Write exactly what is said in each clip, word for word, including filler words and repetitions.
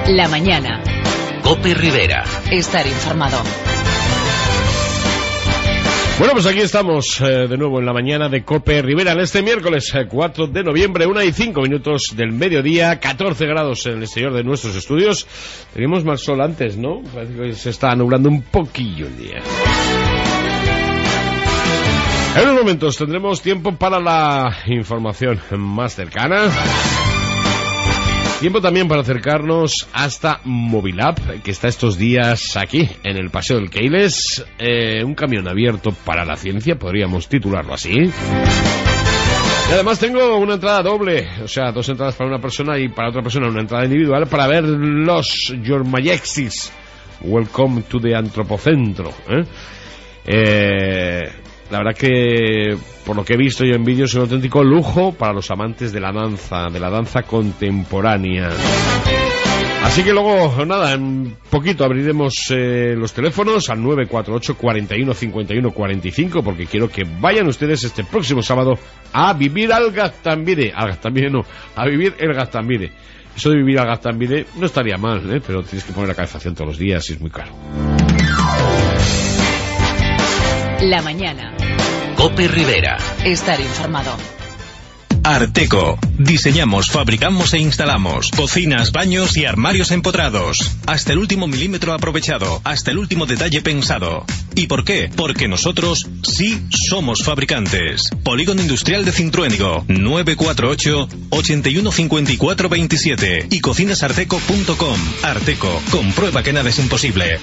La mañana. COPE Rivera. Estar informado. Bueno, pues aquí estamos eh, de nuevo en la mañana de COPE Rivera, en este miércoles eh, cuatro de noviembre, una y cinco minutos del mediodía, catorce grados en el exterior de nuestros estudios. Teníamos más sol antes, ¿no? Parece que se está nublando un poquillo el día. En unos momentos tendremos tiempo para la información más cercana. Tiempo también para acercarnos hasta Movilab, que está estos días aquí, en el Paseo del Keiles. Eh, un camión abierto para la ciencia, podríamos titularlo así. Y además tengo una entrada doble, o sea, dos entradas para una persona y para otra persona una entrada individual para ver los Yormayexis. Welcome to the Antropocentro. ¿eh? Eh... La verdad que, por lo que he visto yo en vídeos, es un auténtico lujo para los amantes de la danza, de la danza contemporánea. Así que luego, nada, en poquito abriremos eh, los teléfonos al nueve cuatro ocho, cuarenta y uno, cincuenta y uno, cuarenta y cinco, porque quiero que vayan ustedes este próximo sábado a vivir al Gaztambide. Al Gaztambide no, a vivir el Gaztambide. Eso de vivir al Gaztambide no estaría mal, ¿eh? Pero tienes que poner la calefacción todos los días y es muy caro. La mañana. COPE Rivera. Estar informado. Arteco. Diseñamos, fabricamos e instalamos cocinas, baños y armarios empotrados. Hasta el último milímetro aprovechado, hasta el último detalle pensado. ¿Y por qué? Porque nosotros sí somos fabricantes. Polígono Industrial de Cintruénigo, nueve cuatro ocho, ochenta y uno, cincuenta y cuatro, veintisiete y cocinasarteco punto com. Arteco, comprueba que nada es imposible.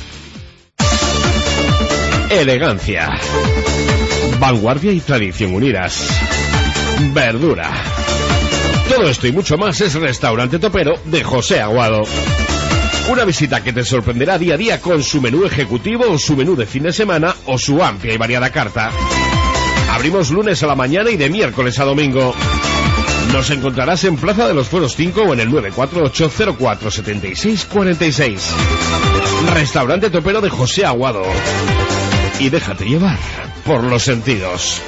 Elegancia, vanguardia y tradición unidas. Verdura. Todo esto y mucho más es Restaurante Topero de José Aguado. Una visita que te sorprenderá día a día con su menú ejecutivo o su menú de fin de semana o su amplia y variada carta. Abrimos lunes a la mañana y de miércoles a domingo. Nos encontrarás en Plaza de los Fueros cinco o en el nueve cuatro ocho, cero cuatro, setenta y seis, cuarenta y seis. Restaurante Topero de José Aguado. Y déjate llevar por los sentidos.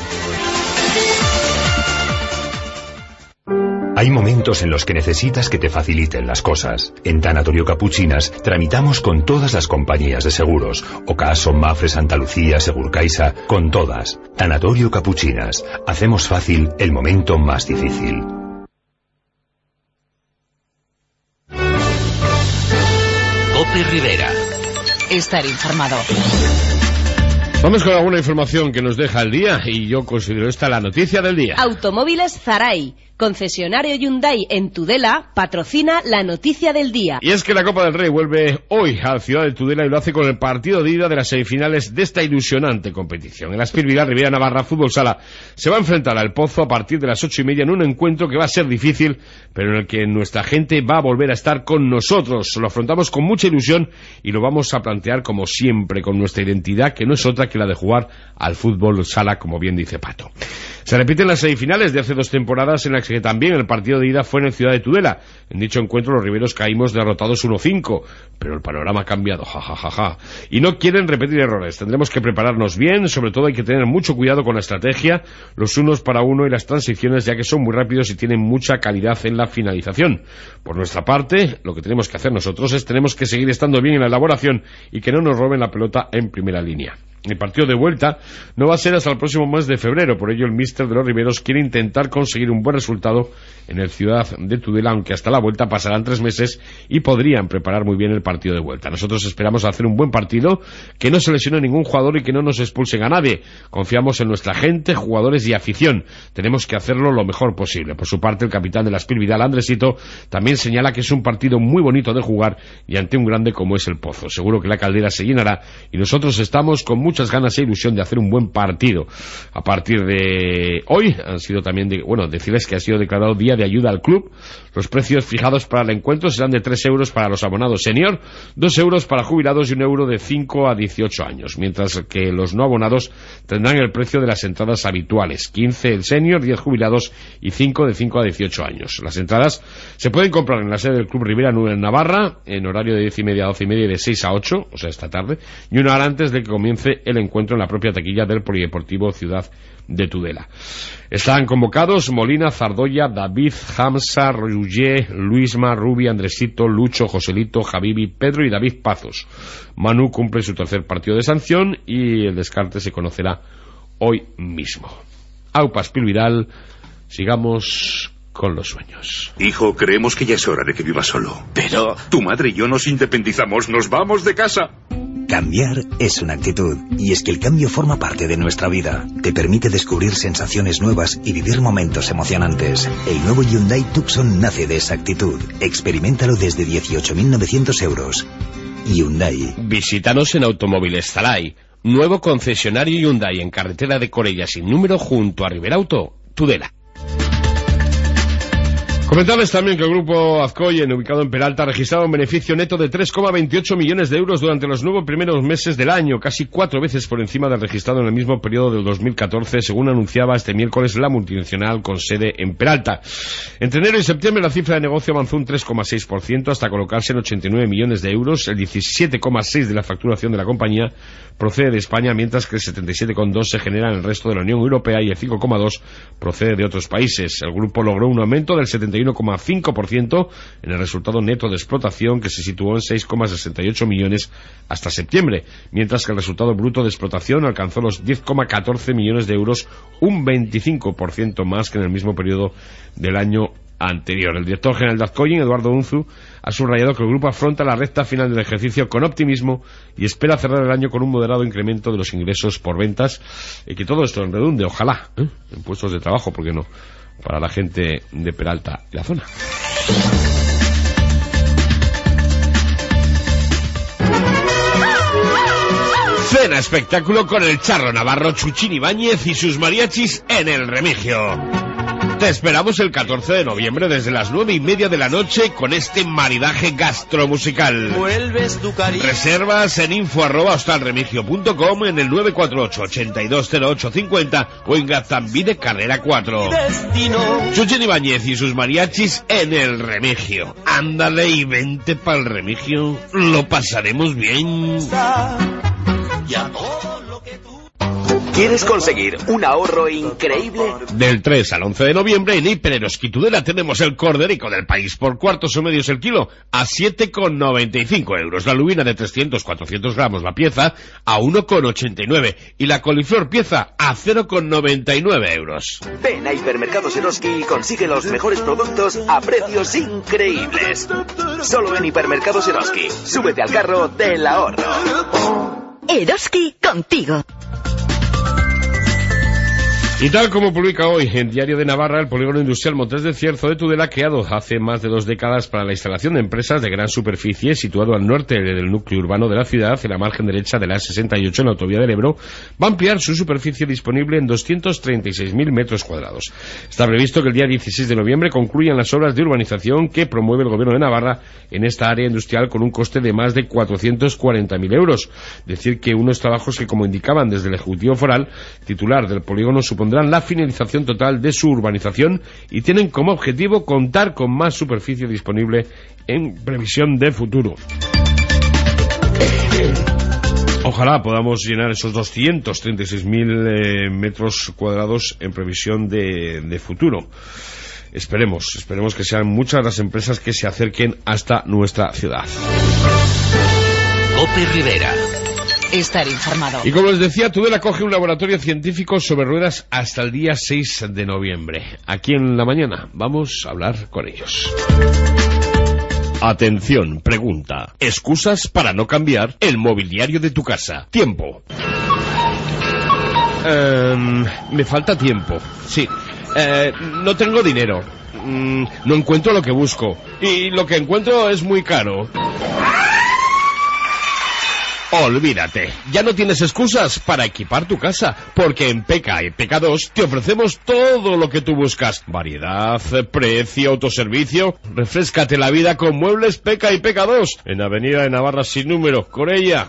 Hay momentos en los que necesitas que te faciliten las cosas. En Tanatorio Capuchinas tramitamos con todas las compañías de seguros. Ocaso, Mafre, Santa Lucía, Segurcaixa, con todas. Tanatorio Capuchinas. Hacemos fácil el momento más difícil. COPE Rivera. Estar informado. Vamos con alguna información que nos deja el día y yo considero esta la noticia del día. Automóviles Zaray, concesionario Hyundai en Tudela, patrocina la noticia del día. Y es que la Copa del Rey vuelve hoy a la ciudad de Tudela y lo hace con el partido de ida de las semifinales de esta ilusionante competición. El Aspir Vilar Rivera Navarra Fútbol Sala se va a enfrentar al Pozo a partir de las ocho y media en un encuentro que va a ser difícil, pero en el que nuestra gente va a volver a estar con nosotros. Lo afrontamos con mucha ilusión y lo vamos a plantear como siempre, con nuestra identidad, que no es otra que la de jugar al fútbol sala, como bien dice Pato. Se repiten las semifinales de hace dos temporadas en las que también el partido de ida fue en el Ciudad de Tudela. En dicho encuentro los riberos caímos derrotados uno cinco, pero el panorama ha cambiado, jajajaja. Ja, ja, ja. Y no quieren repetir errores. Tendremos que prepararnos bien, sobre todo hay que tener mucho cuidado con la estrategia, los unos para uno y las transiciones, ya que son muy rápidos y tienen mucha calidad en la finalización. Por nuestra parte, lo que tenemos que hacer nosotros es tenemos que seguir estando bien en la elaboración y que no nos roben la pelota en primera línea. El partido de vuelta no va a ser hasta el próximo mes de febrero, por ello el míster de los riberos quiere intentar conseguir un buen resultado en el Ciudad de Tudela, aunque hasta la vuelta pasarán tres meses y podrían preparar muy bien el partido de vuelta. Nosotros esperamos hacer un buen partido, que no se lesione ningún jugador y que no nos expulsen a nadie. Confiamos en nuestra gente, jugadores y afición. Tenemos que hacerlo lo mejor posible. Por su parte, el capitán de la Aspir Vidal, Andresito, también señala que es un partido muy bonito de jugar y ante un grande como es el Pozo. Seguro que la caldera se llenará y nosotros estamos con muchas ganas e ilusión de hacer un buen partido. A partir de hoy han sido también, de, bueno, decirles que ha sido declarado día de ayuda al club. Los precios fijados para el encuentro serán de tres euros para los abonados senior, dos euros para jubilados y un euro de cinco a dieciocho años, mientras que los no abonados tendrán el precio de las entradas habituales, quince el senior, diez jubilados y cinco de cinco a dieciocho años. Las entradas se pueden comprar en la sede del Club Rivera en Navarra, en horario de diez y media a doce y media y de seis a ocho, o sea, esta tarde, y una hora antes de que comience el encuentro en la propia taquilla del Polideportivo Ciudad de Tudela. Están convocados Molina, Zardoya, David, Hamza, Ruggier, Luisma, Rubi, Andresito, Lucho, Joselito, Javibi, Pedro y David Pazos. Manu cumple su tercer partido de sanción y el descarte se conocerá hoy mismo. Aupa Spilviral, sigamos con los sueños. Hijo, creemos que ya es hora de que vivas solo. Pero tu madre y yo nos independizamos, nos vamos de casa. Cambiar es una actitud, y es que el cambio forma parte de nuestra vida. Te permite descubrir sensaciones nuevas y vivir momentos emocionantes. El nuevo Hyundai Tucson nace de esa actitud. Experiméntalo desde dieciocho mil novecientos euros. Hyundai. Visítanos en Automóviles Zalay, nuevo concesionario Hyundai en carretera de Corella sin número junto a Riberauto, Tudela. Comentarles también que el grupo Azcoyen, ubicado en Peralta, ha registrado un beneficio neto de tres coma veintiocho millones de euros durante los nueve primeros meses del año, casi cuatro veces por encima del registrado en el mismo periodo del dos mil catorce, según anunciaba este miércoles la multinacional con sede en Peralta. Entre enero y septiembre la cifra de negocio avanzó un tres coma seis por ciento hasta colocarse en ochenta y nueve millones de euros. El diecisiete coma seis por ciento de la facturación de la compañía procede de España, mientras que el setenta y siete coma dos por ciento se genera en el resto de la Unión Europea y el cinco coma dos por ciento procede de otros países. El grupo logró un aumento del setenta y uno coma cinco por ciento en el resultado neto de explotación, que se situó en seis coma sesenta y ocho millones hasta septiembre, mientras que el resultado bruto de explotación alcanzó los diez coma catorce millones de euros, un veinticinco por ciento más que en el mismo periodo del año anterior. El director general de Azcoyen, Eduardo Unzu, ha subrayado que el grupo afronta la recta final del ejercicio con optimismo y espera cerrar el año con un moderado incremento de los ingresos por ventas, y que todo esto en redunde, ojalá, ¿eh? en puestos de trabajo, ¿por qué no?, para la gente de Peralta y la zona. Cena espectáculo con el charro navarro Chuchín Ibáñez y sus mariachis en el Remigio. Te esperamos el catorce de noviembre desde las nueve y media de la noche con este maridaje gastromusical. Vuelves tu cariño. Reservas en info arroba hostalremigio punto com, en el nueve cuatro ocho, ochenta y dos cero ocho cincuenta o en Gazambide Carrera cuatro. Chuchín Ibáñez y sus mariachis en el Remigio. Ándale y vente para el Remigio, lo pasaremos bien. ¿Quieres conseguir un ahorro increíble? Del tres al once de noviembre en Hiper Eroski Tudela tenemos el corderico del país por cuartos o medios el kilo a siete con noventa y cinco euros, la lubina de trescientos a cuatrocientos gramos la pieza a uno con ochenta y nueve y la coliflor pieza a cero con noventa y nueve euros. Ven a Hipermercados Eroski y consigue los mejores productos a precios increíbles. Solo en Hipermercados Eroski. Súbete al carro del ahorro. Eroski contigo. Y tal como publica hoy en Diario de Navarra, el polígono industrial Montes de Cierzo de Tudela, creado hace más de dos décadas para la instalación de empresas de gran superficie, situado al norte del núcleo urbano de la ciudad, en la margen derecha de la sesenta y ocho en la autovía del Ebro, va a ampliar su superficie disponible en doscientos treinta y seis mil metros cuadrados. Está previsto que el día dieciséis de noviembre concluyan las obras de urbanización que promueve el gobierno de Navarra en esta área industrial con un coste de más de cuatrocientos cuarenta mil euros. Decir que unos trabajos que, como indicaban desde el Ejecutivo Foral, titular del polígono, supondrán la finalización total de su urbanización y tienen como objetivo contar con más superficie disponible en previsión de futuro. Ojalá podamos llenar esos doscientos treinta y seis mil eh, metros cuadrados en previsión de, de futuro. Esperemos, esperemos que sean muchas las empresas que se acerquen hasta nuestra ciudad. Cope Rivera. Estar informado. Y como les decía, Tudela coge un laboratorio científico sobre ruedas hasta el día seis de noviembre. Aquí en la mañana vamos a hablar con ellos. Atención, pregunta. ¿Excusas para no cambiar el mobiliario de tu casa? Tiempo. Um, me falta tiempo, sí. Eh, no tengo dinero. Mm, no encuentro lo que busco. Y lo que encuentro es muy caro. Olvídate, ya no tienes excusas para equipar tu casa, porque en P K y P K dos te ofrecemos todo lo que tú buscas. Variedad, precio, autoservicio. Refréscate la vida con Muebles P K y P K dos, en Avenida de Navarra sin número, Corella.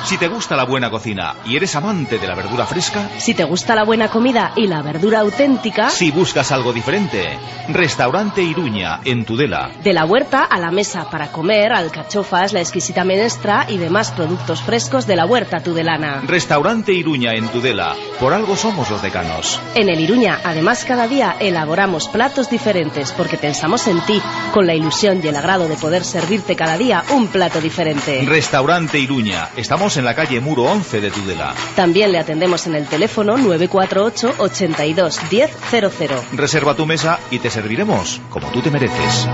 Si te gusta la buena cocina y eres amante de la verdura fresca. Si te gusta la buena comida y la verdura auténtica. Si buscas algo diferente. Restaurante Iruña, en Tudela. De la huerta a la mesa para comer, alcachofas, la exquisita menestra y demás productos frescos de la huerta tudelana. Restaurante Iruña, en Tudela. Por algo somos los decanos. En el Iruña, además, cada día elaboramos platos diferentes porque pensamos en ti, con la ilusión y el agrado de poder servirte cada día un plato diferente. Restaurante Iruña. Estamos en la calle Muro once de Tudela. También le atendemos en el teléfono nueve cuatro ocho, ochenta y dos, diez cero cero. Reserva tu mesa y te serviremos como tú te mereces.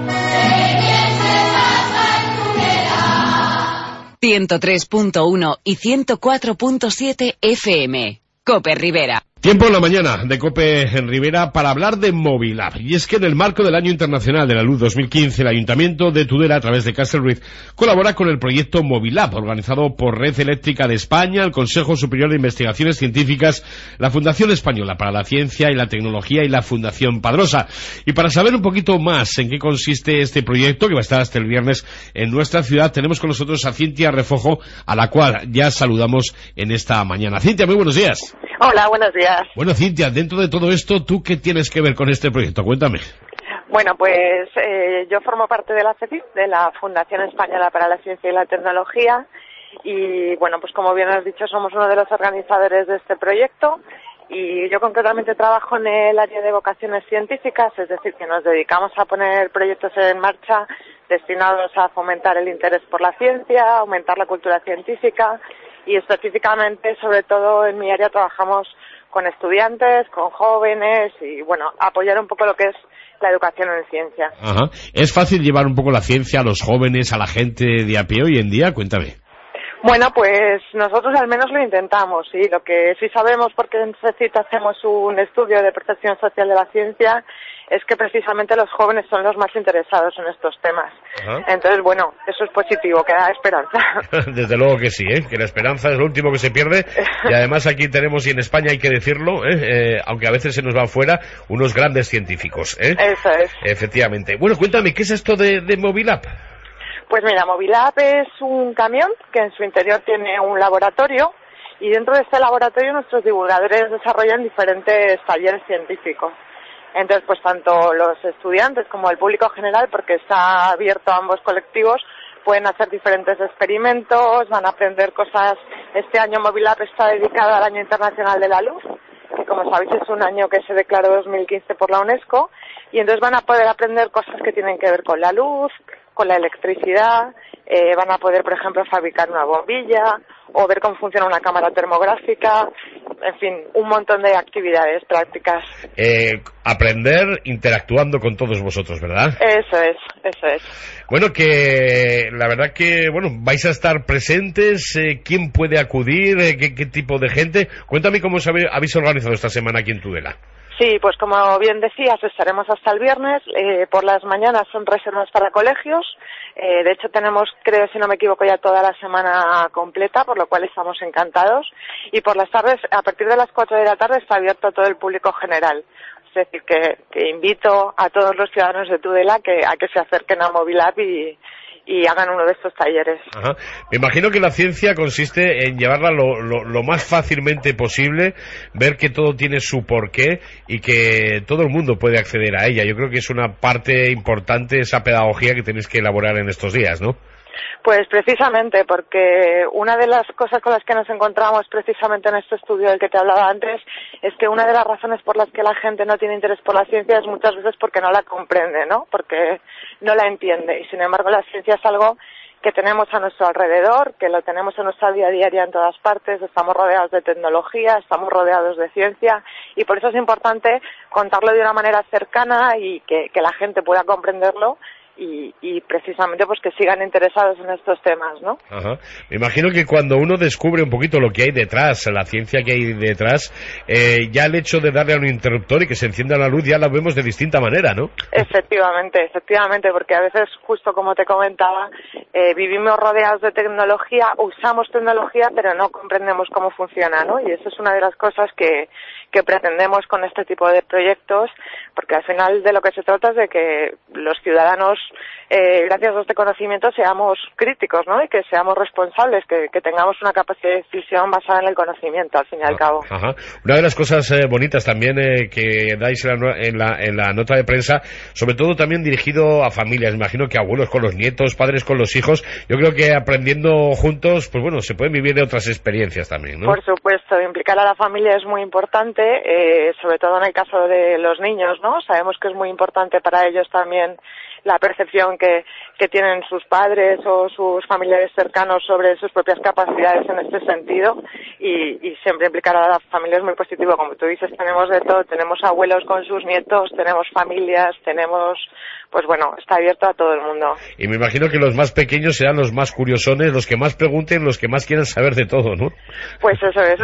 ciento tres punto uno y ciento cuatro punto siete F M. Cope Rivera. Tiempo en la mañana de COPE en Rivera para hablar de Movilab. Y es que en el marco del Año Internacional de la Luz dos mil quince, el Ayuntamiento de Tudela, a través de Castle Ruiz, colabora con el proyecto Movilab, organizado por Red Eléctrica de España, el Consejo Superior de Investigaciones Científicas, la Fundación Española para la Ciencia y la Tecnología y la Fundación Padrosa. Y para saber un poquito más en qué consiste este proyecto, que va a estar hasta el viernes en nuestra ciudad, tenemos con nosotros a Cintia Refojo, a la cual ya saludamos en esta mañana. Cintia, muy buenos días. Hola, buenos días. Bueno, Cintia, dentro de todo esto, ¿tú qué tienes que ver con este proyecto? Cuéntame. Bueno, pues eh, yo formo parte de la CEPIP, de la Fundación Española para la Ciencia y la Tecnología, y bueno, pues como bien has dicho, somos uno de los organizadores de este proyecto, y yo concretamente trabajo en el área de vocaciones científicas, es decir, que nos dedicamos a poner proyectos en marcha destinados a fomentar el interés por la ciencia, aumentar la cultura científica, y específicamente, sobre todo en mi área, trabajamos con estudiantes, con jóvenes y, bueno, apoyar un poco lo que es la educación en ciencia. Ajá. ¿Es fácil llevar un poco la ciencia a los jóvenes, a la gente de a pie hoy en día? Cuéntame. Bueno, pues nosotros al menos lo intentamos, sí. Lo que sí sabemos, porque en CECIT hacemos un estudio de percepción social de la ciencia, es que precisamente los jóvenes son los más interesados en estos temas. Ajá. Entonces, bueno, eso es positivo, que da esperanza. Desde luego que sí, ¿eh? Que la esperanza es lo último que se pierde. Y además aquí tenemos, y en España hay que decirlo, ¿eh? Eh, aunque a veces se nos van fuera, unos grandes científicos, ¿eh? Eso es. Efectivamente. Bueno, cuéntame, ¿qué es esto de, de Movilab? Pues mira, Movilab es un camión que en su interior tiene un laboratorio, y dentro de este laboratorio nuestros divulgadores desarrollan diferentes talleres científicos. Entonces, pues tanto los estudiantes como el público general, porque está abierto a ambos colectivos, pueden hacer diferentes experimentos, van a aprender cosas. Este año Movilab está dedicado al Año Internacional de la Luz, que como sabéis es un año que se declaró dos mil quince por la UNESCO, y entonces van a poder aprender cosas que tienen que ver con la luz, con la electricidad, eh, van a poder, por ejemplo, fabricar una bombilla o ver cómo funciona una cámara termográfica, en fin, un montón de actividades prácticas. Eh, aprender interactuando con todos vosotros, ¿verdad? Eso es, eso es. Bueno, que la verdad que, bueno, vais a estar presentes, eh, ¿quién puede acudir? Eh, ¿qué, qué tipo de gente? Cuéntame cómo os habéis organizado esta semana aquí en Tudela. Sí, pues como bien decías, estaremos hasta el viernes. Eh, por las mañanas son reservas para colegios. Eh, de hecho, tenemos, creo, si no me equivoco, ya toda la semana completa, por lo cual estamos encantados. Y por las tardes, a partir de las cuatro de la tarde, está abierto a todo el público general. Es decir, que, que invito a todos los ciudadanos de Tudela que, a que se acerquen a Movilab y, y hagan uno de estos talleres. Ajá. Me imagino que la ciencia consiste en llevarla lo, lo, lo más fácilmente posible, ver que todo tiene su porqué y que todo el mundo puede acceder a ella. Yo creo que es una parte importante esa pedagogía que tenéis que elaborar en estos días, ¿no? Pues precisamente, porque una de las cosas con las que nos encontramos precisamente en este estudio del que te hablaba antes es que una de las razones por las que la gente no tiene interés por la ciencia es muchas veces porque no la comprende, ¿no? Porque no la entiende. Y sin embargo la ciencia es algo que tenemos a nuestro alrededor, que lo tenemos en nuestra vida diaria en todas partes, estamos rodeados de tecnología, estamos rodeados de ciencia, y por eso es importante contarlo de una manera cercana y que, que la gente pueda comprenderlo. Y, y precisamente pues que sigan interesados en estos temas, ¿no? Ajá. Me imagino que cuando uno descubre un poquito lo que hay detrás, la ciencia que hay detrás, eh, ya el hecho de darle a un interruptor y que se encienda la luz ya la vemos de distinta manera, ¿no? Efectivamente, efectivamente, porque a veces, justo como te comentaba, eh, vivimos rodeados de tecnología, usamos tecnología, pero no comprendemos cómo funciona, ¿no? Y eso es una de las cosas que, que pretendemos con este tipo de proyectos, porque al final de lo que se trata es de que los ciudadanos eh, gracias a este conocimiento, seamos críticos, ¿no? Y que seamos responsables, que, que tengamos una capacidad de decisión basada en el conocimiento, al fin y al cabo. Ajá. Una de las cosas eh, bonitas también eh, que dais en la, en, la, en la nota de prensa, sobre todo también dirigido a familias, imagino que abuelos con los nietos, padres con los hijos, yo creo que aprendiendo juntos, pues bueno, se pueden vivir de otras experiencias también, ¿no? Por supuesto, implicar a la familia es muy importante, eh, sobre todo en el caso de los niños, ¿no? Sabemos que es muy importante para ellos también la percepción que, que tienen sus padres o sus familiares cercanos sobre sus propias capacidades en este sentido, y, y siempre implicar a la familia es muy positivo. Como tú dices, tenemos de todo, tenemos abuelos con sus nietos, tenemos familias, tenemos, pues bueno, está abierto a todo el mundo. Y me imagino que los más pequeños serán los más curiosones, los que más pregunten, los que más quieran saber de todo, ¿no? Pues eso es.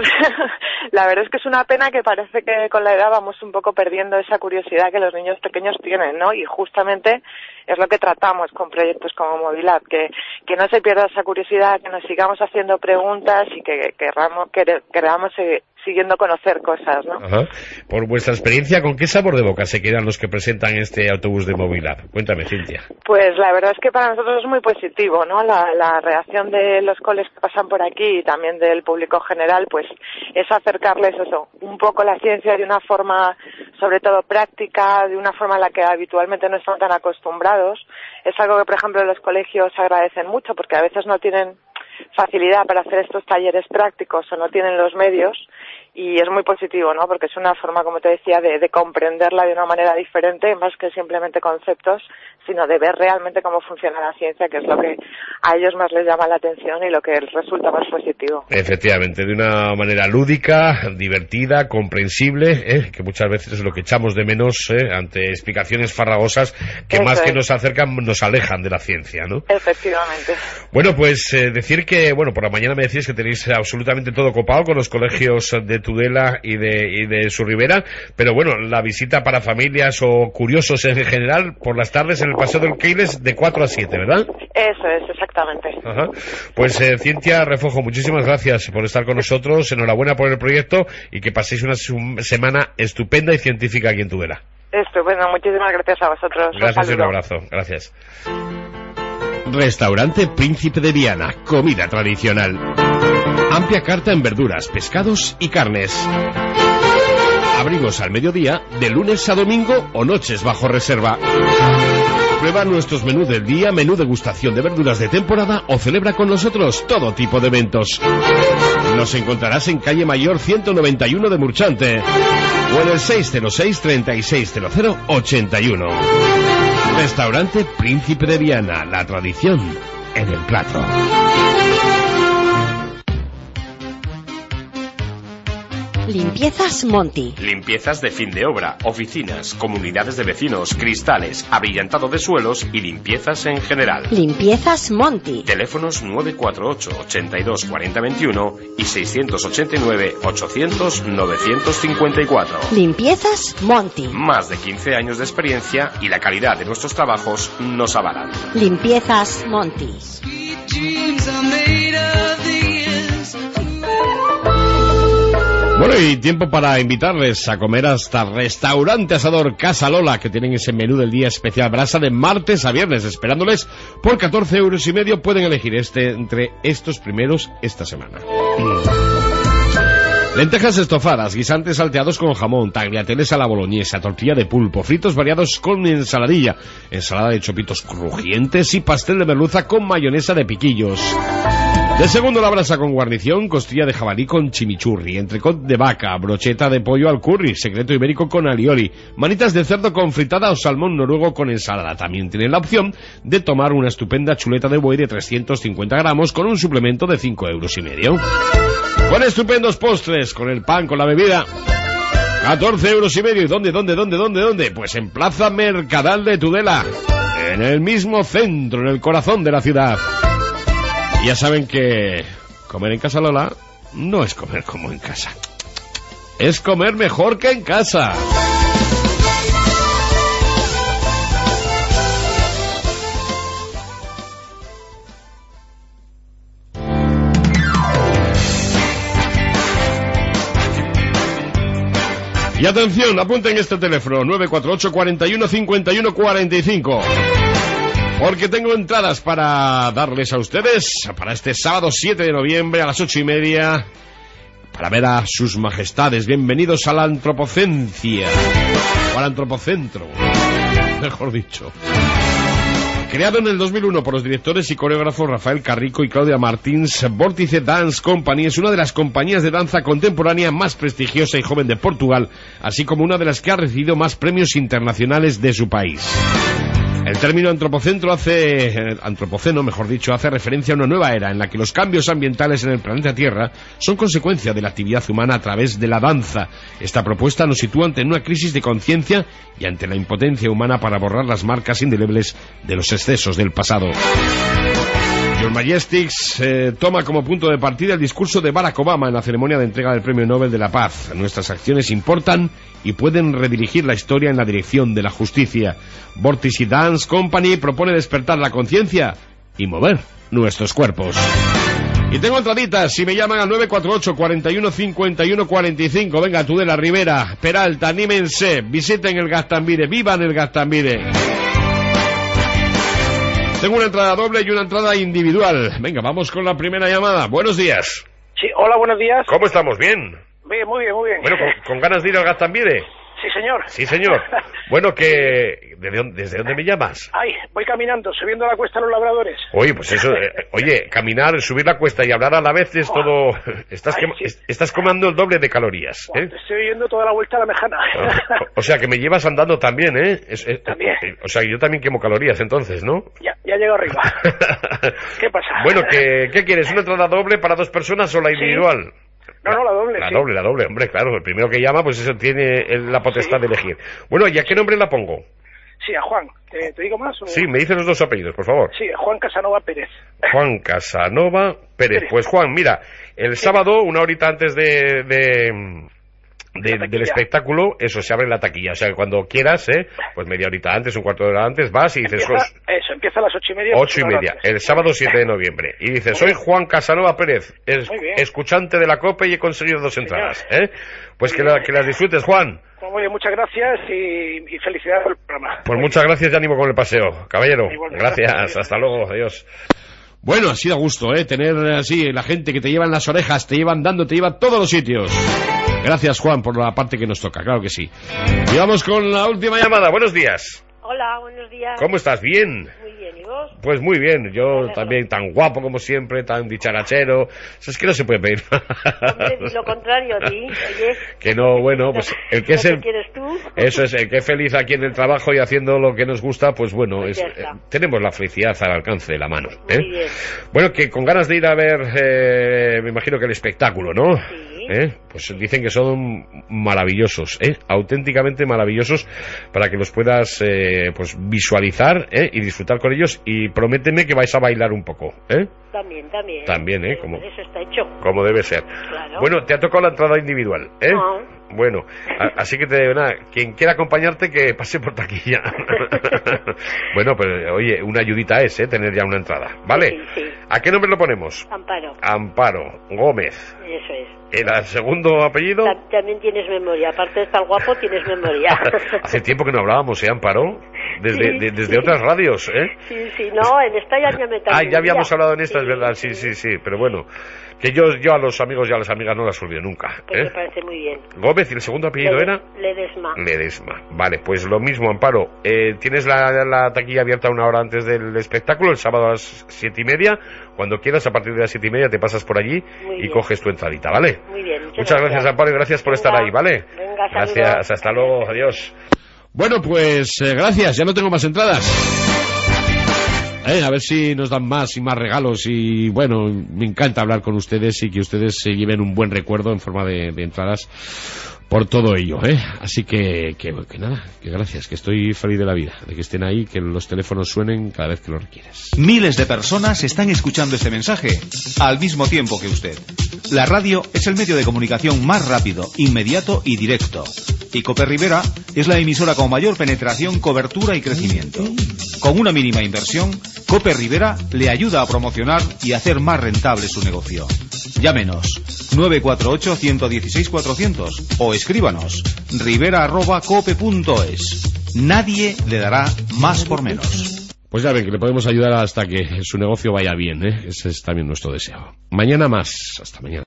La verdad es que es una pena que parece que con la edad vamos un poco perdiendo esa curiosidad que los niños pequeños tienen, ¿no? Y justamente es lo que tratamos con proyectos como Movilab, que, que no se pierda esa curiosidad, que nos sigamos haciendo preguntas y que queramos, que queramos seguir siguiendo conocer cosas, ¿no? Ajá. Por vuestra experiencia, ¿con qué sabor de boca se quedan los que presentan este autobús de Movilab? Cuéntame, Cintia. Pues la verdad es que para nosotros es muy positivo, ¿no? La, la reacción de los coles que pasan por aquí y también del público general, pues es acercarles eso, un poco la ciencia de una forma, sobre todo práctica, de una forma a la que habitualmente no están tan acostumbrados. Es algo que, por ejemplo, los colegios agradecen mucho porque a veces no tienen facilidad para hacer estos talleres prácticos o no tienen los medios, y es muy positivo, ¿no? Porque es una forma, como te decía, de, de comprenderla de una manera diferente, más que simplemente conceptos, sino de ver realmente cómo funciona la ciencia, que es lo que a ellos más les llama la atención y lo que resulta más positivo. Efectivamente, de una manera lúdica, divertida, comprensible, ¿eh? Que muchas veces es lo que echamos de menos, ¿eh? Ante explicaciones farragosas que Eso más es. que nos acercan, nos alejan de la ciencia, ¿no? Efectivamente. Bueno, pues eh, decir que, bueno, por la mañana me decís que tenéis absolutamente todo copado con los colegios de Tudela y de, y de su ribera, pero bueno, la visita para familias o curiosos en general, por las tardes en el Paseo del Keiles de cuatro a siete, ¿verdad? Eso es, exactamente. Ajá. Pues eh, Cintia Refojo, muchísimas gracias por estar con nosotros, enhorabuena por el proyecto y que paséis una semana estupenda y científica aquí en Tudela. Estupendo, muchísimas gracias a vosotros. Gracias y un abrazo, gracias. Restaurante Príncipe de Viana, comida tradicional. Amplia carta en verduras, pescados y carnes. Abrimos al mediodía, de lunes a domingo o noches bajo reserva. Prueba nuestros menús del día, menú degustación de verduras de temporada o celebra con nosotros todo tipo de eventos. Nos encontrarás en calle Mayor ciento noventa y uno de Murchante o en el seis cero seis, treinta y seis cero cero, ochenta y uno. Restaurante Príncipe de Viana, la tradición en el plato. Limpiezas Monti. Limpiezas de fin de obra, oficinas, comunidades de vecinos, cristales, abrillantado de suelos y limpiezas en general. Limpiezas Monti. Teléfonos nueve cuatro ocho, ochenta y dos, cuarenta veintiuno y seiscientos ochenta y nueve, ochocientos, novecientos cincuenta y cuatro. Limpiezas Monti. Más de quince años de experiencia y la calidad de nuestros trabajos nos avalan. Limpiezas Monti. Bueno, y tiempo para invitarles a comer hasta Restaurante Asador Casa Lola, que tienen ese menú del día especial brasa de martes a viernes, esperándoles por catorce euros y medio. Pueden elegir este entre estos primeros esta semana. Mm. Lentejas estofadas, guisantes salteados con jamón, tagliatelles a la boloñesa, tortilla de pulpo, fritos variados con ensaladilla, ensalada de chopitos crujientes y pastel de merluza con mayonesa de piquillos. De segundo, la brasa con guarnición, costilla de jabalí con chimichurri, entrecot de vaca, brocheta de pollo al curry, secreto ibérico con alioli, manitas de cerdo con fritada o salmón noruego con ensalada. También tienen la opción de tomar una estupenda chuleta de buey de trescientos cincuenta gramos con un suplemento de cinco euros y medio. Con estupendos postres, con el pan, con la bebida. catorce euros y medio. ¿Y dónde, dónde, dónde, dónde, dónde? Pues en Plaza Mercadal de Tudela, en el mismo centro, en el corazón de la ciudad. Ya saben que comer en Casa Lola no es comer como en casa. Es comer mejor que en casa. Y atención, apunten este teléfono, nueve cuatro ocho, cuarenta y uno, cincuenta y uno, cuarenta y cinco. Porque tengo entradas para darles a ustedes para este sábado siete de noviembre a las ocho y media para ver a sus majestades. Bienvenidos a la Antropocencia, o al Antropocentro, mejor dicho. Creado en el dos mil uno por los directores y coreógrafos Rafael Carrico y Claudia Martins, Vórtice Dance Company es una de las compañías de danza contemporánea más prestigiosa y joven de Portugal, así como una de las que ha recibido más premios internacionales de su país. El término antropocentro hace, eh, antropoceno, mejor dicho, hace referencia a una nueva era en la que los cambios ambientales en el planeta Tierra son consecuencia de la actividad humana a través de la danza. Esta propuesta nos sitúa ante una crisis de conciencia y ante la impotencia humana para borrar las marcas indelebles de los excesos del pasado. Your Majestics eh, toma como punto de partida el discurso de Barack Obama en la ceremonia de entrega del Premio Nobel de la Paz. Nuestras acciones importan y pueden redirigir la historia en la dirección de la justicia. Vórtice Dance Company propone despertar la conciencia y mover nuestros cuerpos. Y tengo entraditas, si me llaman al nueve cuatro ocho, cuarenta y uno, cincuenta y uno, cuarenta y cinco. Venga, Tudela, Rivera, Peralta, anímense, visiten el Gaztambide, vivan el Gaztambide. Tengo una entrada doble y una entrada individual. Venga, vamos con la primera llamada. Buenos días. Sí, hola, buenos días. ¿Cómo estamos? ¿Bien? Bien, muy bien, muy bien. Bueno, ¿con, con ganas de ir al Gaztambide? Sí, señor. Sí, señor. Bueno, que... ¿Desde dónde, desde dónde me llamas? Ay, voy caminando, subiendo la cuesta a los labradores. Oye, pues eso... Eh, oye, caminar, subir la cuesta y hablar a la vez es oh. todo... Estás, Ay, que, sí. estás comiendo el doble de calorías, ¿eh? Te estoy oyendo toda la vuelta a la mejana. O, o sea, que me llevas andando también, ¿eh? Es, es, también. O sea, yo también quemo calorías, entonces, ¿no? Ya, ya llego arriba. ¿Qué pasa? Bueno, que, ¿qué quieres? ¿Una entrada doble para dos personas o la individual? Sí. No, no, la doble. La sí. doble, la doble, hombre, claro. El primero que llama, pues eso tiene la potestad sí. de elegir. Bueno, ¿y a qué nombre la pongo? Sí, a Juan. ¿Te, te digo más? O... Sí, me dicen los dos apellidos, por favor. Sí, Juan Casanova Pérez. Juan Casanova Pérez. Pérez. Pues Juan, mira, el sí. sábado, una horita antes de... de... De, del espectáculo, eso se abre la taquilla, o sea que cuando quieras, eh, pues media horita antes, un cuarto de hora antes, vas y dices... Empieza, eso, empieza a las ocho y media. Ocho y media, antes. El sábado siete de noviembre. Y dices, soy Juan Casanova Pérez, es, escuchante de la COPE y he conseguido dos entradas, ¿eh? Pues que, la, que las disfrutes, Juan. Muy bien, muchas gracias y, y felicidades por el programa. Pues muchas gracias y ánimo con el paseo, caballero. Gracias, gracias, hasta luego, adiós. Bueno, así da gusto, ¿eh? Tener así la gente que te lleva en las orejas, te llevan dando, te lleva a todos los sitios. Gracias, Juan, por la parte que nos toca, claro que sí. Y vamos con la última llamada. Buenos días. Hola, buenos días. ¿Cómo estás? ¿Bien? Muy bien, ¿y vos? Pues muy bien, yo también tan guapo como siempre, tan dicharachero. Es que no se puede pedir más. Hombre, lo contrario a ti, oye. Que no, bueno, pues el que es el... ¿Qué quieres tú? Eso es, el que es feliz aquí en el trabajo y haciendo lo que nos gusta, pues bueno, pues es, eh, tenemos la felicidad al alcance de la mano. ¿eh? Muy bien. Bueno, que con ganas de ir a ver, eh, me imagino que el espectáculo, ¿no? Sí. ¿Eh? Pues dicen que son maravillosos, ¿eh? Auténticamente maravillosos, para que los puedas eh, pues visualizar, ¿eh? Y disfrutar con ellos, y prométeme que vais a bailar un poco, ¿eh? También, también. También, ¿eh? Como, eso está hecho. Como debe ser. Claro. Bueno, te ha tocado la entrada individual, ¿eh? No. Bueno, a, así que te, nada, quien quiera acompañarte que pase por taquilla. Bueno, pero oye, una ayudita es, ¿eh? Tener ya una entrada, ¿vale? Sí, sí. ¿A qué nombre lo ponemos? Amparo. Amparo Gómez. Eso es. ¿El segundo apellido? También tienes memoria, aparte de estar guapo, tienes memoria. Hace tiempo que no hablábamos, ¿eh, Amparo? Desde, sí, de, desde sí. otras radios, ¿eh? Sí, sí, no, en esta ya me he metido. Ah, ya habíamos hablado en esta, sí, es verdad, sí, sí, sí, pero bueno, que yo, yo a los amigos y a las amigas no las olvido nunca. Pues ¿eh? me parece muy bien. Gómez, ¿y el segundo apellido Led era? Ledesma. Ledesma. Vale, pues lo mismo, Amparo. Eh, tienes la, la taquilla abierta una hora antes del espectáculo, el sábado a las siete y media. Cuando quieras, a partir de las siete y media, te pasas por allí muy y bien. Coges tu entradita, ¿vale? Muy bien. Muchas, muchas gracias. gracias, Amparo, y gracias por Venga, estar ahí, ¿vale? Venga, gracias, saludos. hasta luego, adiós. Bueno, pues eh, gracias, ya no tengo más entradas. Eh, a ver si nos dan más y más regalos, y bueno, me encanta hablar con ustedes y que ustedes se lleven un buen recuerdo en forma de, de entradas por todo ello, ¿eh? Así que, que, que nada, que gracias, que estoy feliz de la vida, de que estén ahí, que los teléfonos suenen cada vez que lo requieres. Miles de personas están escuchando este mensaje al mismo tiempo que usted. La radio es el medio de comunicación más rápido, inmediato y directo. Y Cope Rivera es la emisora con mayor penetración, cobertura y crecimiento. Con una mínima inversión, Cope Rivera le ayuda a promocionar y hacer más rentable su negocio. Llámenos nueve cuatro ocho, uno uno seis, cuatrocientos o escríbanos rivera arroba cope punto es. Nadie le dará más por menos. Pues ya ven que le podemos ayudar hasta que su negocio vaya bien, ¿eh? Ese es también nuestro deseo. Mañana más. Hasta mañana.